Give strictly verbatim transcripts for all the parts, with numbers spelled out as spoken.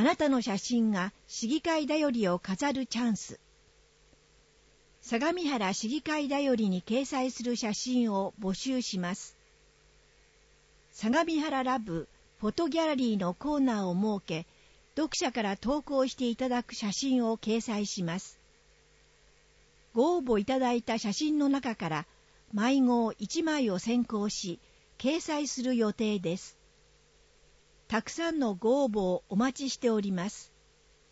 なたの写真が市議会だよりを飾るチャンス。相模原市議会だよりに掲載する写真を募集します。相模原ラブフォトギャラリーのコーナーを設け、読者から投稿していただく写真を掲載します。ご応募いただいた写真の中から毎号いちまいを選考し、掲載する予定です。たくさんのご応募をお待ちしております。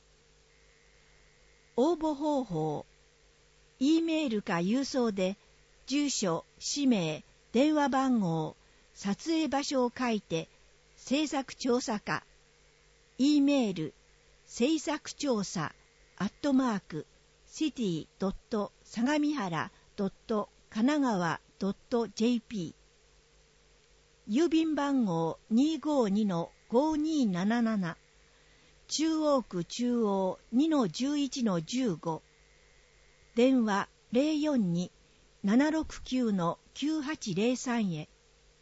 応募方法、E メールか郵送で、住所、氏名、電話番号、撮影場所を書いて、制作調査課、E メール、制作調査、アットマーク、シティドット相模原ドット神奈川ドット ジェーピー、郵便番号 にーごーにのごーにーなななな、中央区中央 にのじゅういちのじゅうご、電話 ゼロよんに ななろくきゅうのきゅうはちゼロさん へ。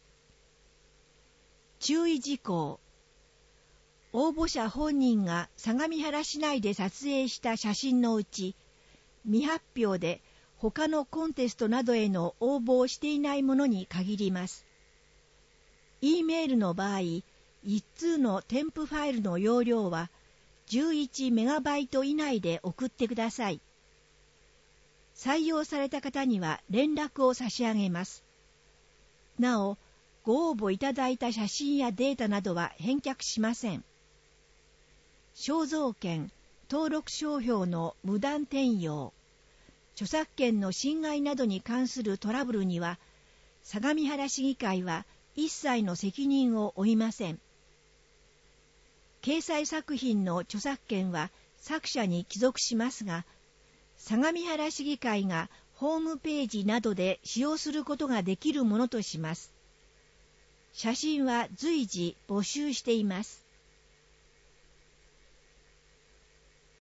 注意事項。応募者本人が相模原市内で撮影した写真のうち、未発表で他のコンテストなどへの応募をしていないものに限ります。E メールの場合、一通の添付ファイルの容量はじゅういちメガバイト以内で送ってください。採用された方には連絡を差し上げます。なお、ご応募いただいた写真やデータなどは返却しません。肖像権、登録商標の無断転用、著作権の侵害などに関するトラブルには、相模原市議会は一切の責任を負いません。掲載作品の著作権は作者に帰属しますが、相模原市議会がホームページなどで使用することができるものとします。写真は随時募集しています。